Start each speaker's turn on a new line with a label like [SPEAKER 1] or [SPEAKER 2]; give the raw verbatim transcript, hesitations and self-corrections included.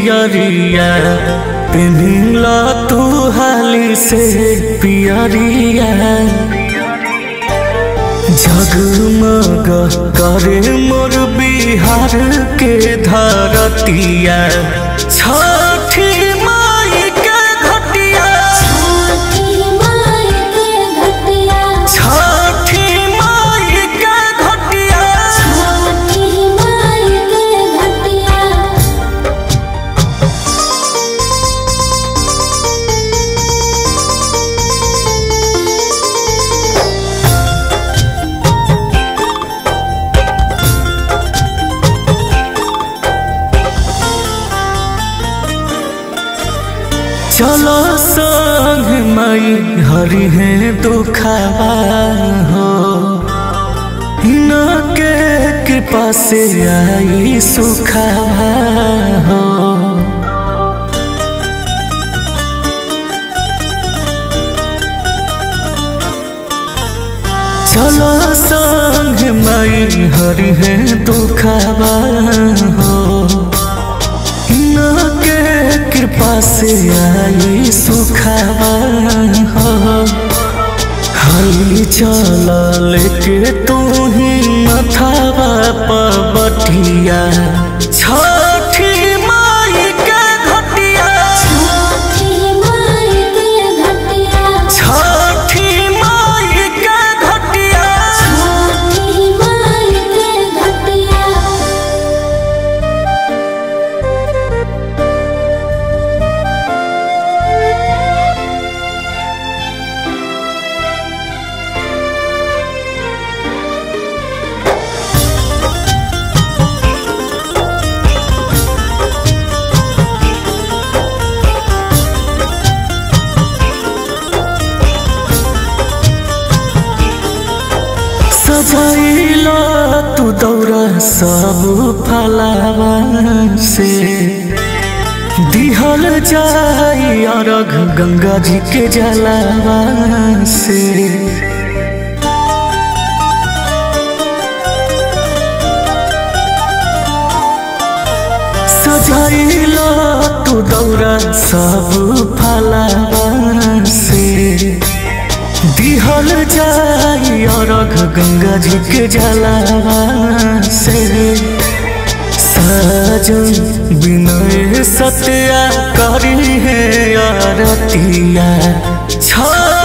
[SPEAKER 1] पियरिया पिन्हिला तू हाली से पियरिया जगमग करे मोर बिहार के धरतिया छठी माई के घटिया छठी माई के घटिया चलो संग मई हरि है दुखावा हो इनके कृपा से आई सुखावा हो चलो संग मई हरि है दुखावा हो कृपा से आई सुखावा हो हली चल लेके तू ही मथावा पबटिया छठी माई के घटिया छठी माई के घटिया सजाइला तू दौरा सब फलावा से दिहल जाई अरघ गंगा जी के जलावा से सजाइला तू दौरा सब फलावा से दिहल जाई अरघ गंगा जी के जलावा से साजन विनय सत्या करी है आरतिया।